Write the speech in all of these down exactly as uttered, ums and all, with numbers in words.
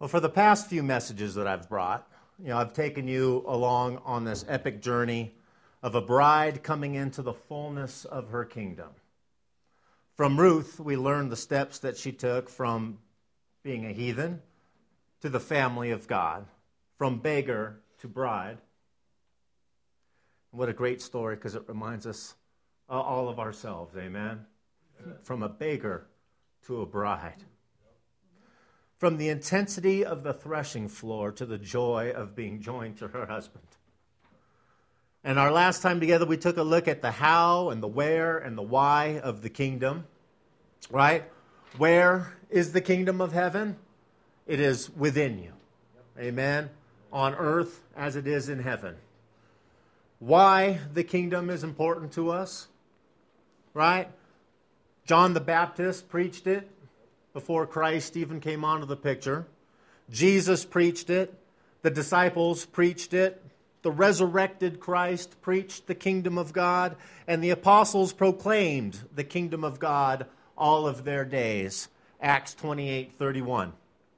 Well, for the past few messages that I've brought, you know, I've taken you along on this epic journey of a bride coming into the fullness of her kingdom. From Ruth, we learned the steps that she took from being a heathen to the family of God, from beggar to bride. What a great story, because it reminds us all of ourselves, amen? From a beggar to a bride. From the intensity of the threshing floor to the joy of being joined to her husband. And our last time together, we took a look at the how and the where and the why of the kingdom, right? Where is the kingdom of heaven? It is within you, amen? On earth as it is in heaven. Why the kingdom is important to us, right? John the Baptist preached it before Christ even came onto the picture. Jesus preached it. The disciples preached it. The resurrected Christ preached the kingdom of God. And the apostles proclaimed the kingdom of God all of their days. Acts twenty-eight thirty-one.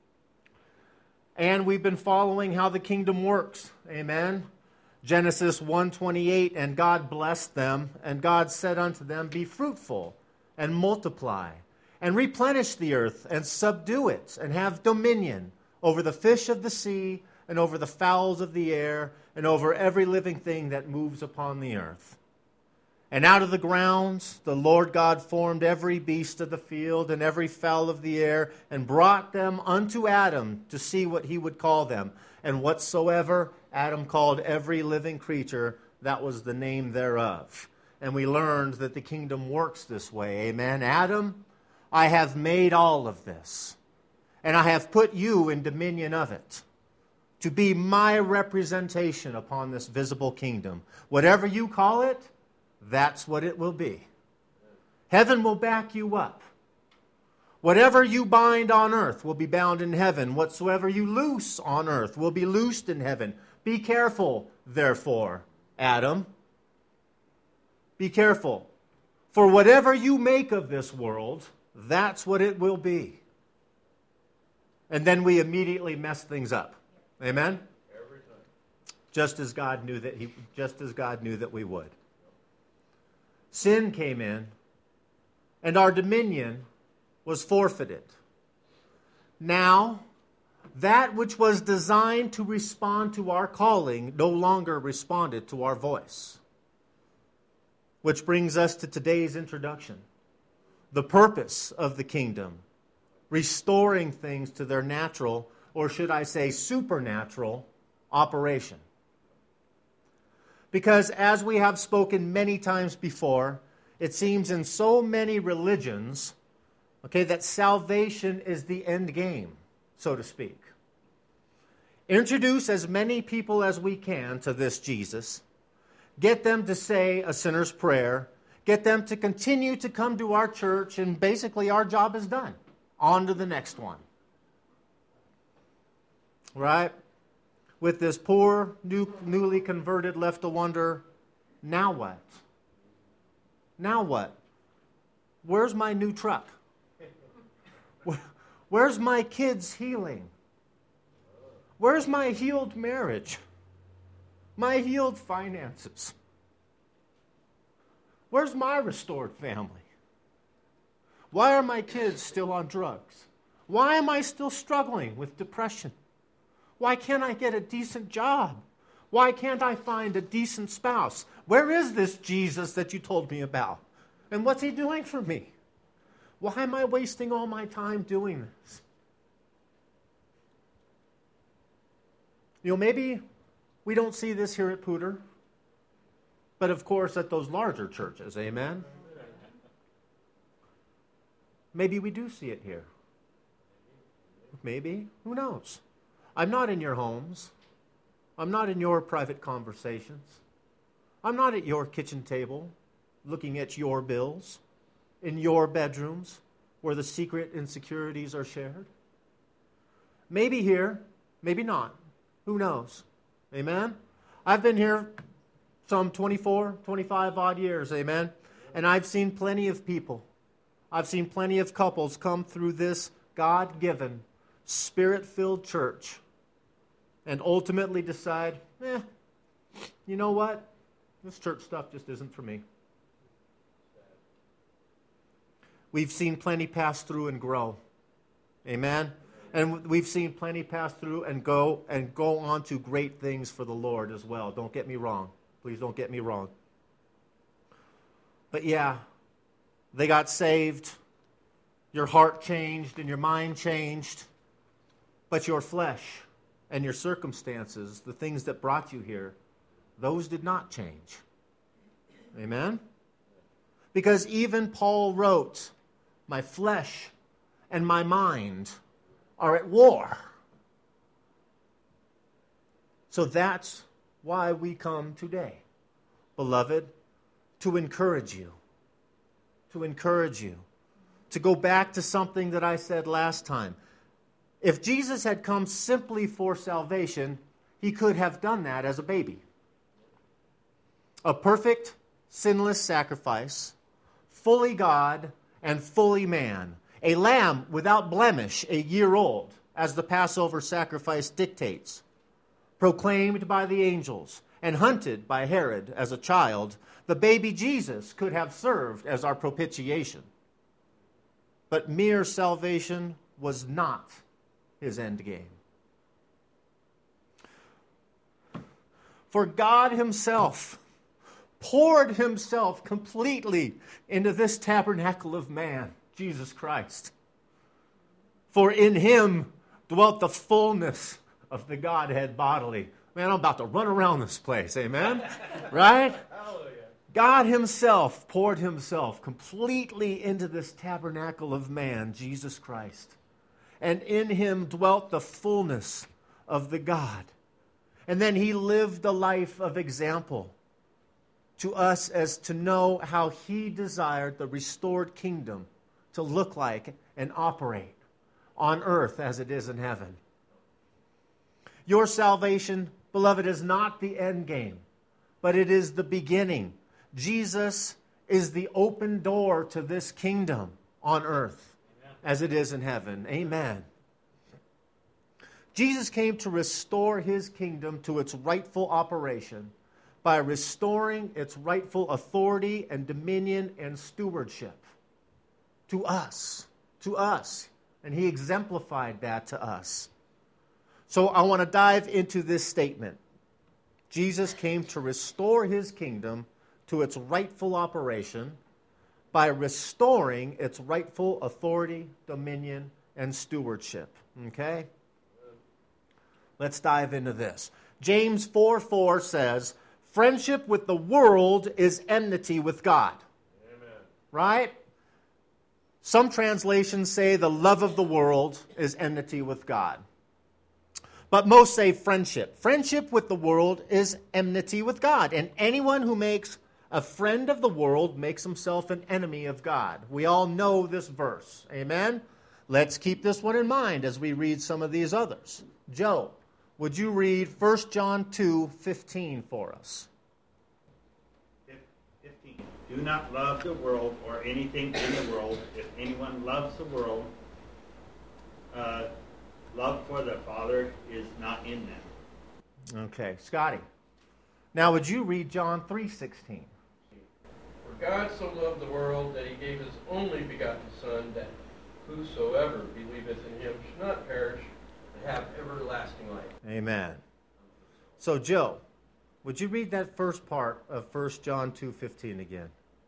And we've been following how the kingdom works. Amen. Genesis one twenty-eight, and God blessed them, and God said unto them, be fruitful and multiply, and replenish the earth, and subdue it, and have dominion over the fish of the sea, and over the fowls of the air, and over every living thing that moves upon the earth. And out of the ground the Lord God formed every beast of the field, and every fowl of the air, and brought them unto Adam to see what he would call them. And whatsoever Adam called every living creature, that was the name thereof. And we learned that the kingdom works this way. Amen. Adam, I have made all of this, and I have put you in dominion of it, to be my representation upon this visible kingdom. Whatever you call it, that's what it will be. Heaven will back you up. Whatever you bind on earth will be bound in heaven. Whatsoever you loose on earth will be loosed in heaven. Be careful, therefore, Adam. Be careful. For whatever you make of this world, that's what it will be. And then we immediately mess things up. Amen? Every time. Just as God knew that he just as God knew that we would. Sin came in, and our dominion was forfeited. Now, that which was designed to respond to our calling no longer responded to our voice. Which brings us to today's introduction. The purpose of the kingdom. Restoring things to their natural, or should I say supernatural, operation. Because as we have spoken many times before, it seems in so many religions, okay, that salvation is the end game, so to speak. Introduce as many people as we can to this Jesus. Get them to say a sinner's prayer. Get them to continue to come to our church, and basically our job is done. On to the next one. Right? With this poor, new, newly converted left to wonder, now what? Now what? Where's my new truck? Where's my kids' healing? Where's my healed marriage? My healed finances? Where's my restored family? Why are my kids still on drugs? Why am I still struggling with depression? Why can't I get a decent job? Why can't I find a decent spouse? Where is this Jesus that you told me about? And what's he doing for me? Why am I wasting all my time doing this? You know, maybe we don't see this here at Pooter, but of course at those larger churches, amen? Maybe we do see it here. Maybe. Who knows? I'm not in your homes. I'm not in your private conversations. I'm not at your kitchen table looking at your bills, in your bedrooms where the secret insecurities are shared. Maybe here, maybe not. Who knows? Amen? I've been here some twenty-four, twenty-five odd years, amen? And I've seen plenty of people. I've seen plenty of couples come through this God-given Spirit-filled church and ultimately decide, eh, you know what? This church stuff just isn't for me. We've seen plenty pass through and grow. Amen? And we've seen plenty pass through and go and go on to great things for the Lord as well. Don't get me wrong. Please don't get me wrong. But yeah, they got saved. Your heart changed and your mind changed. But your flesh and your circumstances, the things that brought you here, those did not change. Amen? Because even Paul wrote, my flesh and my mind are at war. So that's why we come today, beloved, to encourage you. To encourage you. To go back to something that I said last time. If Jesus had come simply for salvation, he could have done that as a baby. A perfect, sinless sacrifice, fully God and fully man. A lamb without blemish, a year old, as the Passover sacrifice dictates. Proclaimed by the angels and hunted by Herod as a child, the baby Jesus could have served as our propitiation. But mere salvation was not his end game. For God himself poured himself completely into this tabernacle of man, Jesus Christ. For in him dwelt the fullness of the Godhead bodily. Man, I'm about to run around this place, amen? Right? Hallelujah. God himself poured himself completely into this tabernacle of man, Jesus Christ. And in him dwelt the fullness of the God. And then he lived a life of example to us as to know how he desired the restored kingdom to look like and operate on earth as it is in heaven. Your salvation, beloved, is not the end game, but it is the beginning. Jesus is the open door to this kingdom on earth as it is in heaven. Amen. Jesus came to restore his kingdom to its rightful operation by restoring its rightful authority and dominion and stewardship to us, to us. And he exemplified that to us. So I want to dive into this statement. Jesus came to restore his kingdom to its rightful operation by restoring its rightful authority, dominion, and stewardship. Okay? Let's dive into this. James four four says, friendship with the world is enmity with God. Amen. Right? Some translations say the love of the world is enmity with God. But most say friendship. Friendship with the world is enmity with God. And anyone who makes a friend of the world makes himself an enemy of God. We all know this verse. Amen? Let's keep this one in mind as we read some of these others. Joe, would you read First John two fifteen for us? fifteen. Do not love the world or anything in the world. If anyone loves the world, uh, love for the Father is not in them. Okay, Scotty. Now would you read John three sixteen? For God so loved the world that he gave his only begotten Son, that whosoever believeth in him should not perish, but have everlasting life. Amen. So Joe, would you read that first part of First John two fifteen again?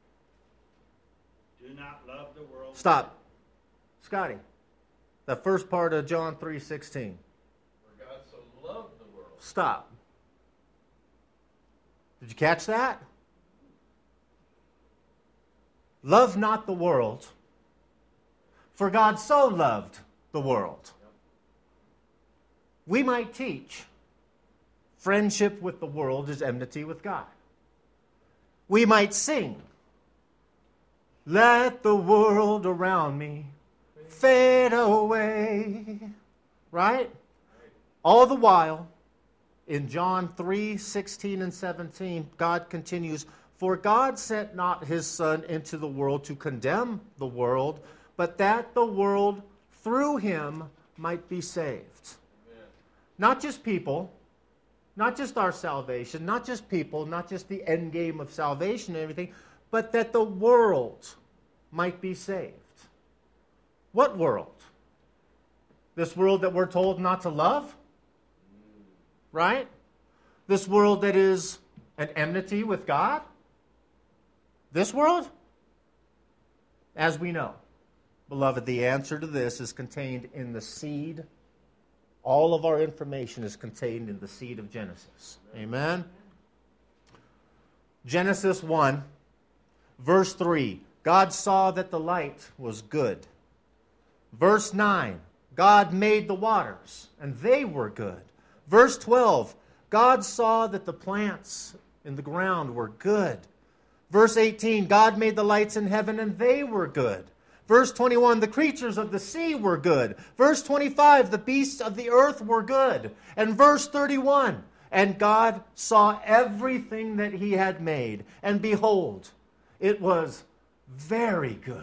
Do not love the world. Stop. Scotty, the first part of John three sixteen. For God so loved the world. Stop. Did you catch that? Love not the world, for God so loved the world. We might teach friendship with the world is enmity with God. We might sing, let the world around me fade away. Right? All the while, in John three sixteen and seventeen, God continues, for God sent not his Son into the world to condemn the world, but that the world through him might be saved. Amen. Not just people, not just our salvation, not just people, not just the end game of salvation and everything, but that the world might be saved. What world? This world that we're told not to love? Right? This world that is an enmity with God? This world? As we know, beloved, the answer to this is contained in the seed. All of our information is contained in the seed of Genesis. Amen? Genesis one, verse three. God saw that the light was good. Verse nine. God made the waters, and they were good. Verse twelve. God saw that the plants in the ground were good. Verse eighteen. God made the lights in heaven, and they were good. Verse twenty-one, the creatures of the sea were good. Verse twenty-five, the beasts of the earth were good. And verse thirty-one, and God saw everything that he had made, and behold, it was very good.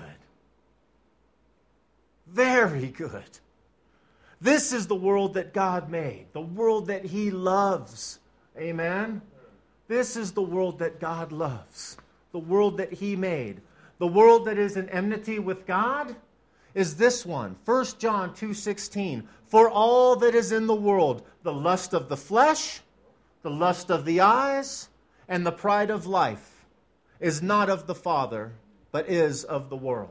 Very good. This is the world that God made, the world that he loves. Amen? This is the world that God loves, the world that he made. The world that is in enmity with God is this one. First John two sixteen. For all that is in the world, the lust of the flesh, the lust of the eyes, and the pride of life, is not of the Father, but is of the world.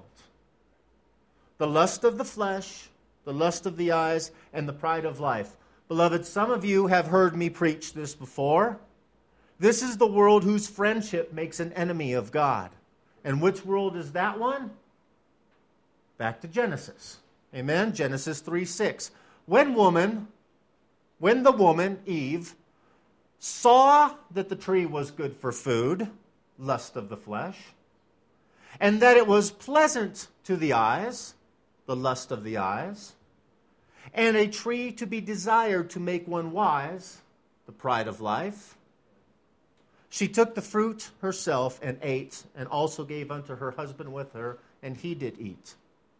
The lust of the flesh, the lust of the eyes, and the pride of life. Beloved, some of you have heard me preach this before. This is the world whose friendship makes an enemy of God. And which world is that one? Back to Genesis. Amen? Genesis three six. When woman, when the woman, Eve, saw that the tree was good for food, lust of the flesh, and that it was pleasant to the eyes, the lust of the eyes, and a tree to be desired to make one wise, the pride of life, she took the fruit herself and ate, and also gave unto her husband with her, and he did eat.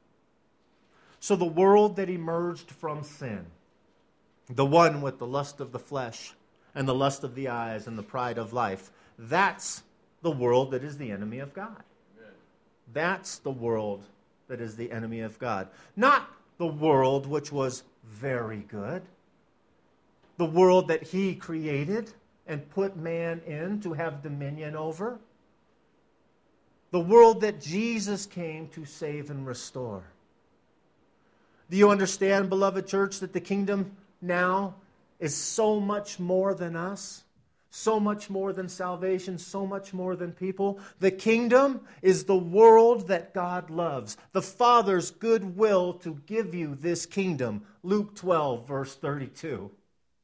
So the world that emerged from sin, the one with the lust of the flesh, and the lust of the eyes, and the pride of life, that's the world that is the enemy of God. Amen. That's the world that is the enemy of God. Not the world which was very good, the world that he created and put man in to have dominion over. The world that Jesus came to save and restore. Do you understand, beloved church, that the kingdom now is so much more than us? So much more than salvation, so much more than people. The kingdom is the world that God loves. The Father's good will to give you this kingdom. Luke twelve, verse thirty-two.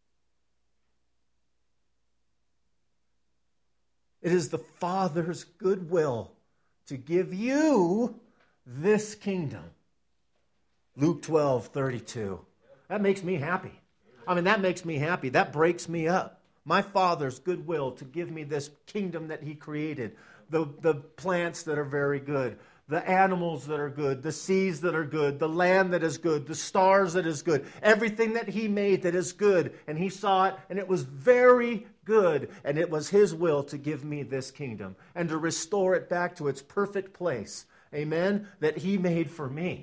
It is the Father's good will to give you this kingdom. Luke twelve, thirty-two. That makes me happy. I mean, that makes me happy. That breaks me up. My Father's good will to give me this kingdom that he created. The, the plants that are very good. The animals that are good. The seas that are good. The land that is good. The stars that is good. Everything that he made that is good. And he saw it, and it was very good. And it was his will to give me this kingdom and to restore it back to its perfect place. Amen? That he made for me.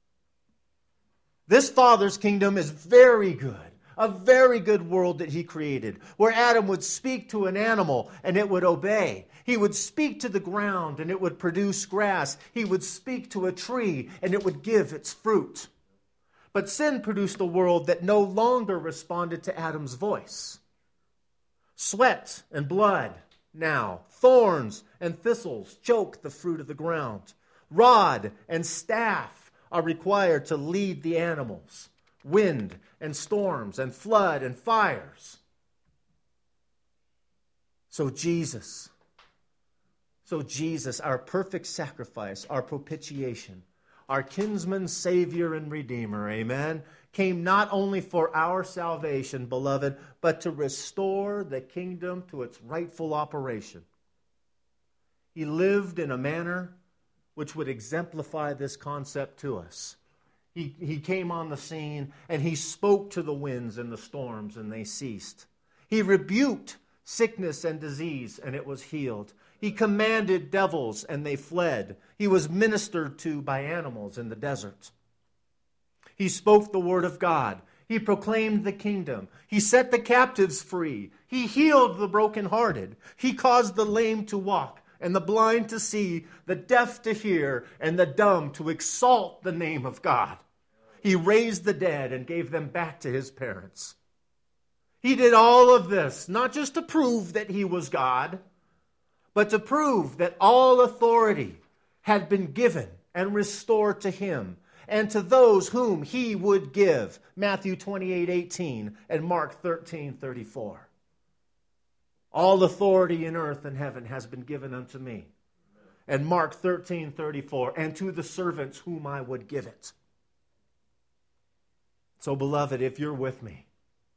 This Father's kingdom is very good. A very good world that he created, where Adam would speak to an animal and it would obey. He would speak to the ground and it would produce grass. He would speak to a tree and it would give its fruit. But sin produced a world that no longer responded to Adam's voice. Sweat and blood now, thorns and thistles choke the fruit of the ground. Rod and staff are required to lead the animals. Wind and storms and flood and fires. So Jesus, so Jesus, our perfect sacrifice, our propitiation, our kinsman, Savior, and Redeemer, amen, came not only for our salvation, beloved, but to restore the kingdom to its rightful operation. He lived in a manner which would exemplify this concept to us. He, he came on the scene and he spoke to the winds and the storms and they ceased. He rebuked sickness and disease and it was healed. He commanded devils and they fled. He was ministered to by animals in the desert. He spoke the word of God. He proclaimed the kingdom. He set the captives free. He healed the brokenhearted. He caused the lame to walk and the blind to see, the deaf to hear, and the dumb to exalt the name of God. He raised the dead and gave them back to his parents. He did all of this, not just to prove that he was God, but to prove that all authority had been given and restored to him and to those whom he would give. Matthew twenty-eight eighteen and Mark thirteen thirty-four. All authority in earth and heaven has been given unto me. And Mark thirteen thirty-four, and to the servants whom I would give it. So, beloved, if you're with me,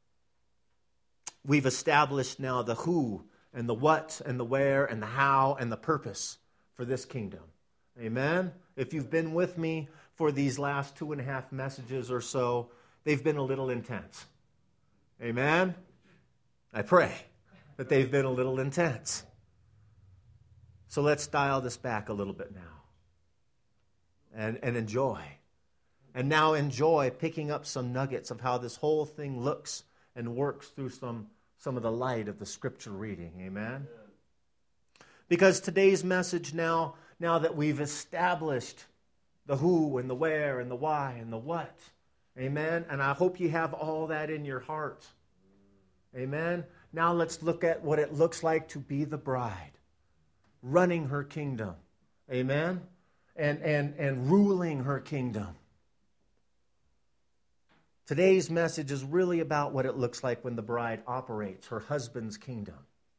we've established now the who and the what and the where and the how and the purpose for this kingdom. Amen? If you've been with me for these last two and a half messages or so, they've been a little intense. Amen? I pray that they've been a little intense. So let's dial this back a little bit now and, and enjoy. And now enjoy picking up some nuggets of how this whole thing looks and works through some, some of the light of the scripture reading. Amen? Because today's message now, now that we've established the who and the where and the why and the what, amen? And I hope you have all that in your heart. Amen? Now let's look at what it looks like to be the bride, running her kingdom. Amen? And, and, and ruling her kingdom. Today's message is really about what it looks like when the bride operates her husband's kingdom.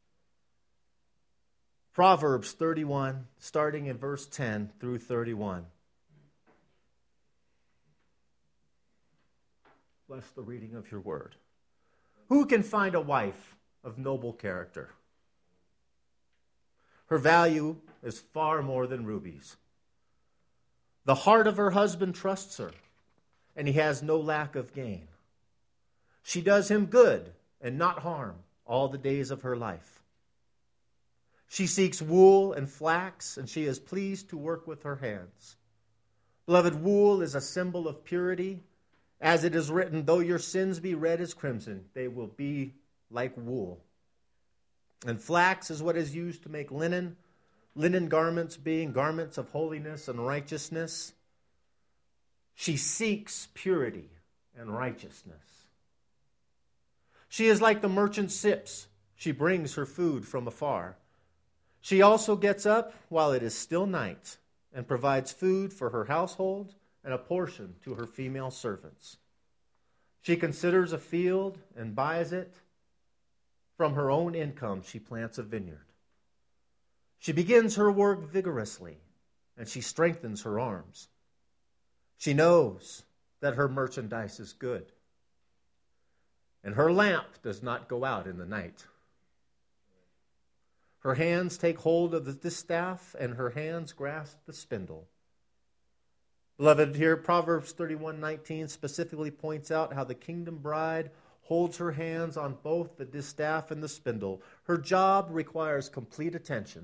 Proverbs thirty-one, starting in verse ten through thirty-one. Bless the reading of your word. Who can find a wife of noble character? Her value is far more than rubies. The heart of her husband trusts her, and he has no lack of gain. She does him good and not harm all the days of her life. She seeks wool and flax, and she is pleased to work with her hands. Beloved, wool is a symbol of purity. As it is written, though your sins be red as crimson, they will be like wool. And flax is what is used to make linen, linen garments being garments of holiness and righteousness. She seeks purity and righteousness. She is like the merchant sips. She brings her food from afar. She also gets up while it is still night and provides food for her household and a portion to her female servants. She considers a field and buys it. From her own income, she plants a vineyard. She begins her work vigorously, and she strengthens her arms. She knows that her merchandise is good, and her lamp does not go out in the night. Her hands take hold of the distaff, and her hands grasp the spindle. Beloved, here Proverbs thirty-one nineteen specifically points out how the kingdom bride holds her hands on both the distaff and the spindle. Her job requires complete attention.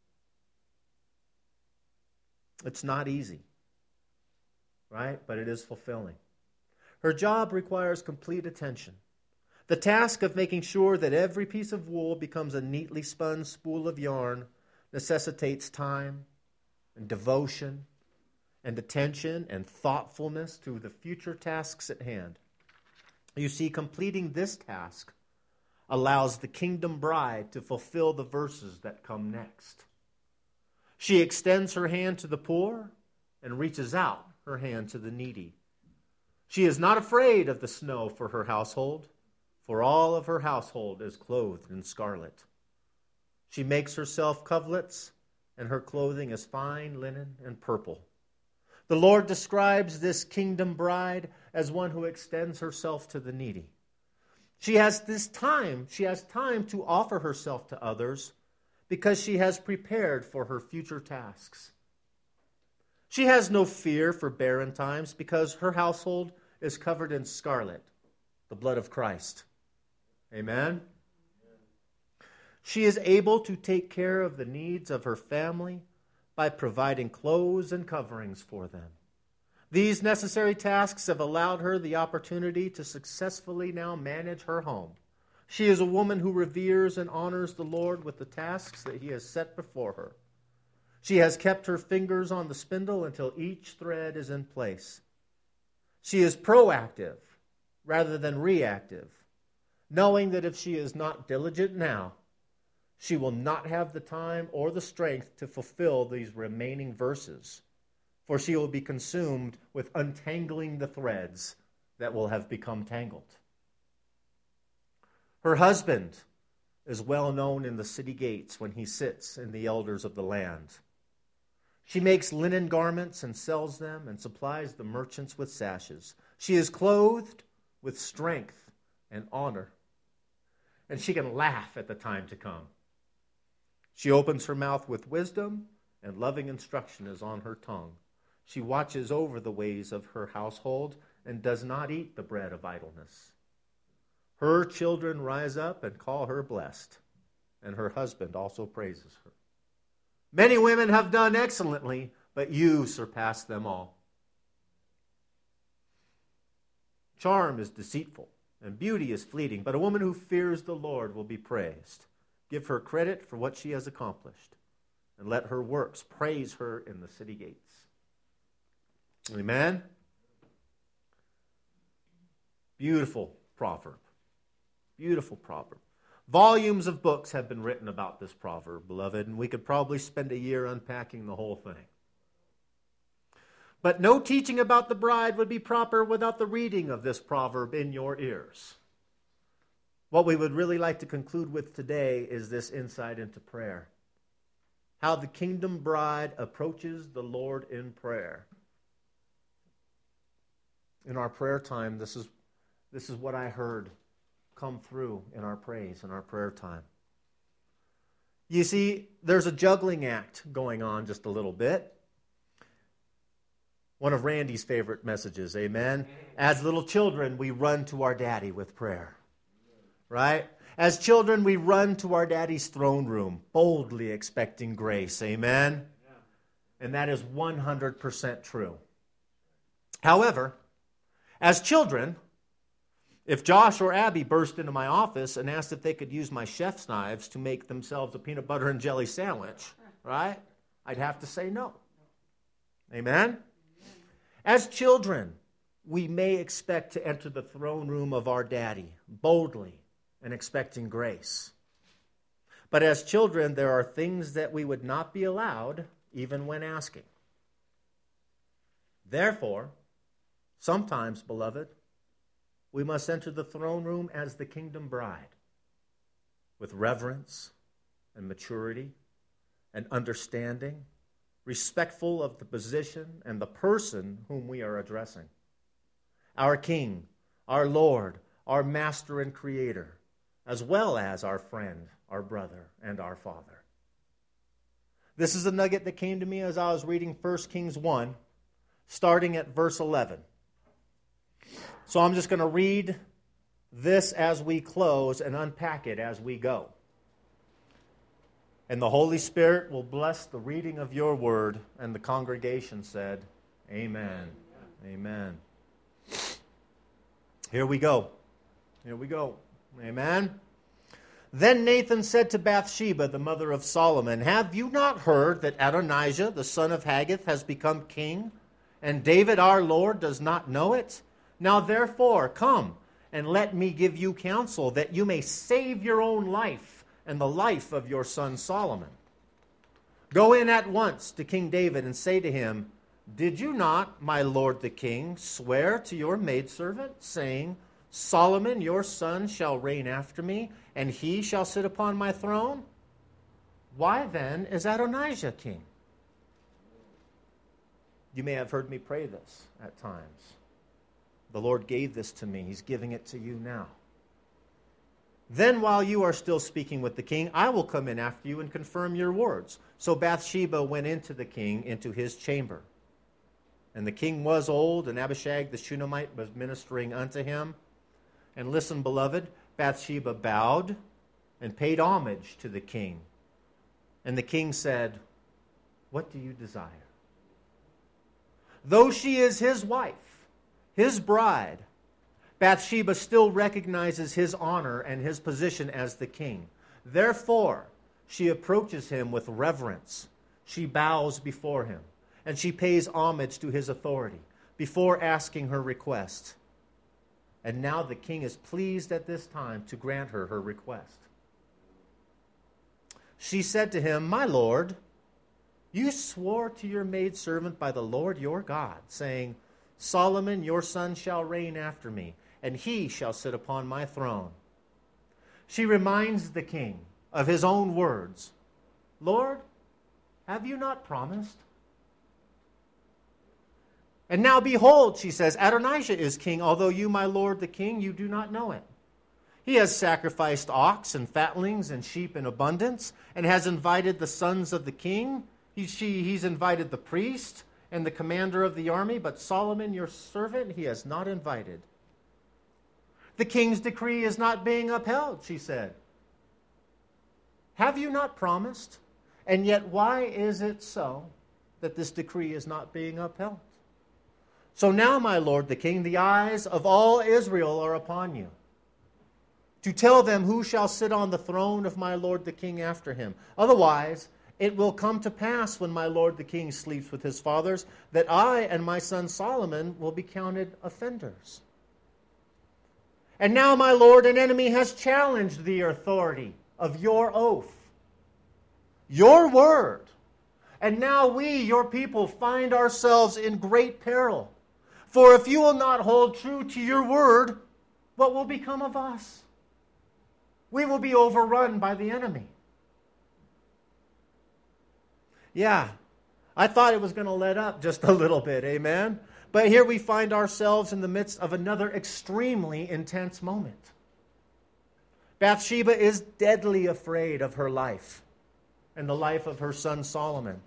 It's not easy, right? But it is fulfilling. Her job requires complete attention. The task of making sure that every piece of wool becomes a neatly spun spool of yarn necessitates time and devotion and attention and thoughtfulness to the future tasks at hand. You see, completing this task allows the kingdom bride to fulfill the verses that come next. She extends her hand to the poor and reaches out her hand to the needy. She is not afraid of the snow for her household, for all of her household is clothed in scarlet. She makes herself coverlets, and her clothing is fine linen and purple. The Lord describes this kingdom bride as one who extends herself to the needy. She has this time, she has time to offer herself to others because she has prepared for her future tasks. She has no fear for barren times because her household is covered in scarlet, the blood of Christ. Amen? She is able to take care of the needs of her family by providing clothes and coverings for them. These necessary tasks have allowed her the opportunity to successfully now manage her home. She is a woman who reveres and honors the Lord with the tasks that He has set before her. She has kept her fingers on the spindle until each thread is in place. She is proactive rather than reactive, knowing that if she is not diligent now, she will not have the time or the strength to fulfill these remaining verses, for she will be consumed with untangling the threads that will have become tangled. Her husband is well known in the city gates when he sits in the elders of the land. She makes linen garments and sells them and supplies the merchants with sashes. She is clothed with strength and honor, and she can laugh at the time to come. She opens her mouth with wisdom, and loving instruction is on her tongue. She watches over the ways of her household and does not eat the bread of idleness. Her children rise up and call her blessed, and her husband also praises her. Many women have done excellently, but you surpass them all. Charm is deceitful, and beauty is fleeting, but a woman who fears the Lord will be praised. Give her credit for what she has accomplished, and let her works praise her in the city gates. Amen? Beautiful proverb. Beautiful proverb. Volumes of books have been written about this proverb, beloved, and we could probably spend a year unpacking the whole thing. But no teaching about the bride would be proper without the reading of this proverb in your ears. What we would really like to conclude with today is this insight into prayer. How the kingdom bride approaches the Lord in prayer. In our prayer time, this is, this is what I heard come through in our praise, in our prayer time. You see, there's a juggling act going on just a little bit. One of Randy's favorite messages, amen? As little children, we run to our daddy with prayer, right? As children, we run to our daddy's throne room, boldly expecting grace, amen? And that is one hundred percent true. However, as children, if Josh or Abby burst into my office and asked if they could use my chef's knives to make themselves a peanut butter and jelly sandwich, right, I'd have to say no. Amen? As children, we may expect to enter the throne room of our daddy boldly and expecting grace. But as children, there are things that we would not be allowed even when asking. Therefore, sometimes, beloved, we must enter the throne room as the kingdom bride with reverence and maturity and understanding, respectful of the position and the person whom we are addressing. Our King, our Lord, our Master and Creator, as well as our friend, our brother, and our Father. This is a nugget that came to me as I was reading First Kings one, starting at verse eleven. So I'm just going to read this as we close and unpack it as we go. And the Holy Spirit will bless the reading of your word. And the congregation said, Amen. Amen. Here we go. Here we go. Amen. Then Nathan said to Bathsheba, the mother of Solomon, Have you not heard that Adonijah, the son of Haggith, has become king, and David our Lord does not know it? Now therefore, come and let me give you counsel, that you may save your own life and the life of your son Solomon. Go in at once to King David and say to him, Did you not, my lord the king, swear to your maidservant, saying, Solomon your son shall reign after me, and he shall sit upon my throne? Why then is Adonijah king? You may have heard me pray this at times. The Lord gave this to me. He's giving it to you now. Then while you are still speaking with the king, I will come in after you and confirm your words. So Bathsheba went into the king, into his chamber. And the king was old, and Abishag the Shunammite was ministering unto him. And listen, beloved, Bathsheba bowed and paid homage to the king. And the king said, what do you desire? Though she is his wife, his bride, Bathsheba still recognizes his honor and his position as the king. Therefore, she approaches him with reverence. She bows before him, and she pays homage to his authority before asking her request. And now the king is pleased at this time to grant her her request. She said to him, my lord, you swore to your maidservant by the Lord your God, saying, Solomon your son shall reign after me, and he shall sit upon my throne. She reminds the king of his own words. Lord, have you not promised? And now behold, she says, Adonijah is king, although you, my lord the king, you do not know it. He has sacrificed ox and fatlings and sheep in abundance, and has invited the sons of the king. He, she, he's invited the priest and the commander of the army, but Solomon, your servant, he has not invited. The king's decree is not being upheld, she said. Have you not promised? And yet why is it so that this decree is not being upheld? So now, my lord the king, the eyes of all Israel are upon you, to tell them who shall sit on the throne of my lord the king after him. Otherwise, it will come to pass when my lord the king sleeps with his fathers, that I and my son Solomon will be counted offenders. And now, my lord, an enemy has challenged the authority of your oath, your word. And now we, your people, find ourselves in great peril. For if you will not hold true to your word, what will become of us? We will be overrun by the enemy. Yeah, I thought it was going to let up just a little bit, amen? But here we find ourselves in the midst of another extremely intense moment. Bathsheba is deadly afraid of her life and the life of her son Solomon.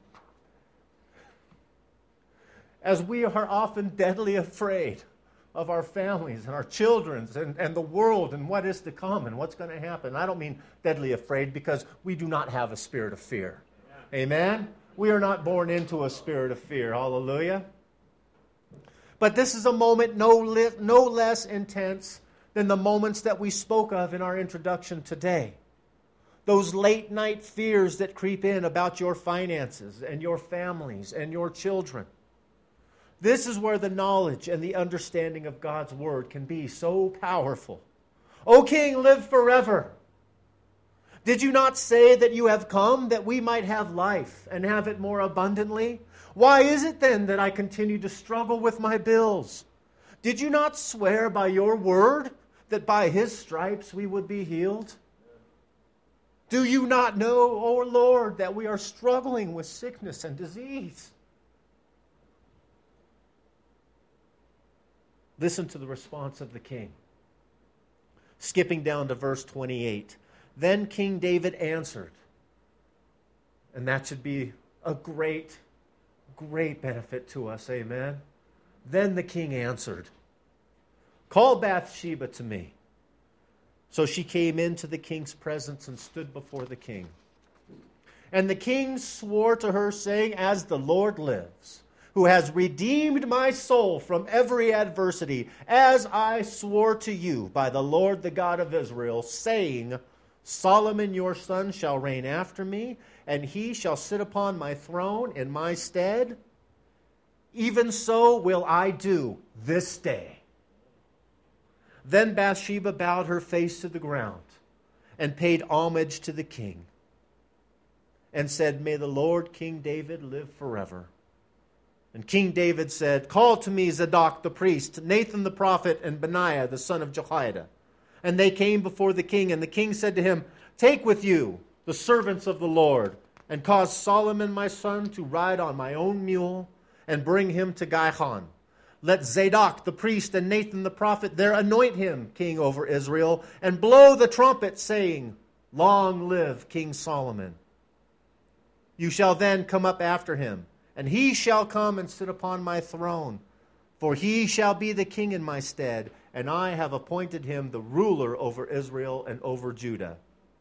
As we are often deadly afraid of our families and our children and, and the world and what is to come and what's going to happen. I don't mean deadly afraid because we do not have a spirit of fear. Yeah. Amen? We are not born into a spirit of fear. Hallelujah. But this is a moment no, li- no less intense than the moments that we spoke of in our introduction today. Those late night fears that creep in about your finances and your families and your children. This is where the knowledge and the understanding of God's word can be so powerful. O King, live forever. Did you not say that you have come that we might have life and have it more abundantly? Why is it then that I continue to struggle with my bills? Did you not swear by your word that by his stripes we would be healed? Do you not know, O Lord, that we are struggling with sickness and disease? Listen to the response of the king. Skipping down to verse twenty-eight. Then King David answered. And that should be a great, great benefit to us. Amen. Then the king answered, call Bathsheba to me. So she came into the king's presence and stood before the king. And the king swore to her, saying, as the Lord lives, who has redeemed my soul from every adversity, as I swore to you by the Lord the God of Israel, saying, Solomon your son shall reign after me, and he shall sit upon my throne in my stead. Even so will I do this day. Then Bathsheba bowed her face to the ground and paid homage to the king and said, may the Lord King David live forever. And King David said, call to me Zadok the priest, Nathan the prophet, and Benaiah the son of Jehoiada. And they came before the king, and the king said to him, take with you the servants of the Lord, and cause Solomon my son to ride on my own mule, and bring him to Gihon. Let Zadok the priest and Nathan the prophet there anoint him king over Israel, and blow the trumpet, saying, long live King Solomon. You shall then come up after him, and he shall come and sit upon my throne. For he shall be the king in my stead, and I have appointed him the ruler over Israel and over Judah.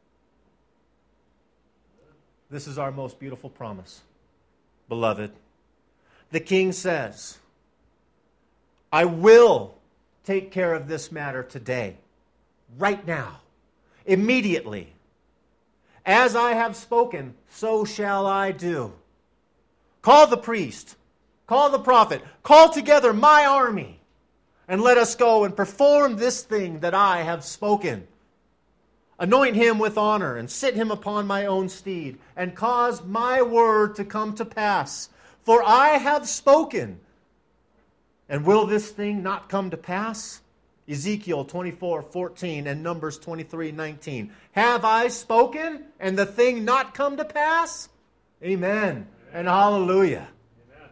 This is our most beautiful promise, beloved. The king says, I will take care of this matter today, right now, immediately. As I have spoken, so shall I do. Call the priest, call the prophet, call together my army, and let us go and perform this thing that I have spoken. Anoint him with honor, and sit him upon my own steed, and cause my word to come to pass. For I have spoken. And will this thing not come to pass? Ezekiel twenty-four fourteen and Numbers twenty-three nineteen. Have I spoken, and the thing not come to pass? Amen, Amen. And hallelujah. Amen.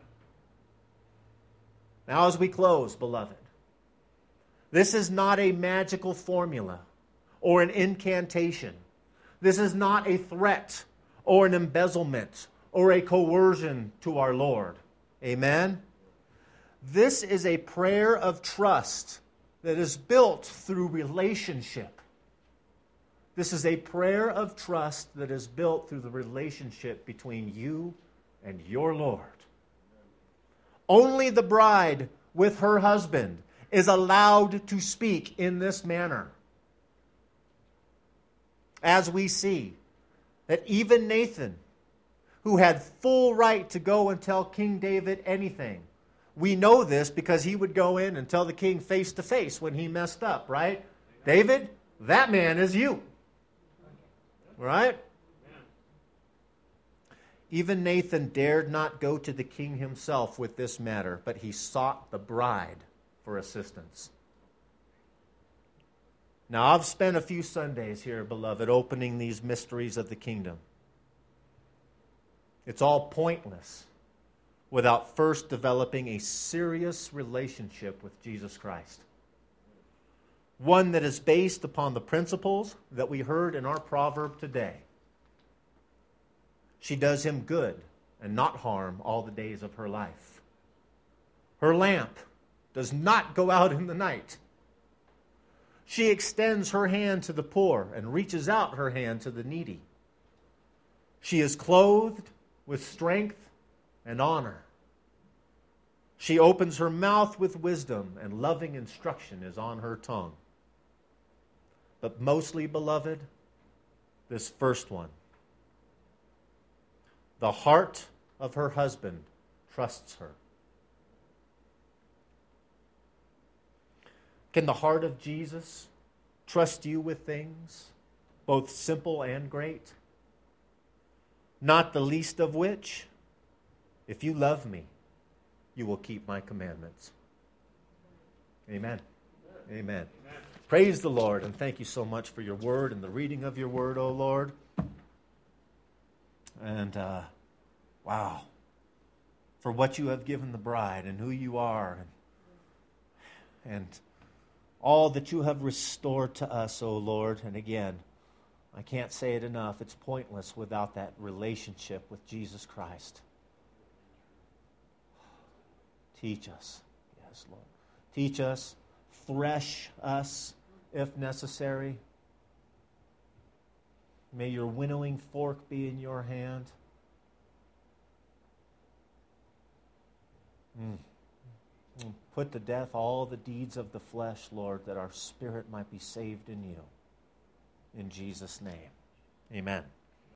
Now as we close, beloved, this is not a magical formula or an incantation. This is not a threat or an embezzlement or a coercion to our Lord. Amen? This is a prayer of trust that is built through relationship. This is a prayer of trust that is built through the relationship between you and your Lord. Only the bride with her husband is allowed to speak in this manner. As we see that even Nathan, who had full right to go and tell King David anything, we know this because he would go in and tell the king face to face when he messed up, right? David, that man is you. Right? Even Nathan dared not go to the king himself with this matter, but he sought the bride for assistance. Now, I've spent a few Sundays here, beloved, opening these mysteries of the kingdom. It's all pointless without first developing a serious relationship with Jesus Christ. One that is based upon the principles that we heard in our proverb today. She does him good and not harm all the days of her life. Her lamp does not go out in the night. She extends her hand to the poor and reaches out her hand to the needy. She is clothed with strength and honor. She opens her mouth with wisdom, and loving instruction is on her tongue. But mostly, beloved, this first one. The heart of her husband trusts her. Can the heart of Jesus trust you with things, both simple and great? Not the least of which, if you love me, you will keep my commandments. Amen. Amen. Amen. Amen. Praise the Lord, and thank you so much for your word and the reading of your word, O Lord. And, uh, wow, for what you have given the bride and who you are and, and all that you have restored to us, O Lord. And again, I can't say it enough, it's pointless without that relationship with Jesus Christ. Teach us, yes, Lord. Teach us, thresh us if necessary. May your winnowing fork be in your hand. Mm. Put to death all the deeds of the flesh, Lord, that our spirit might be saved in you. In Jesus' name, amen.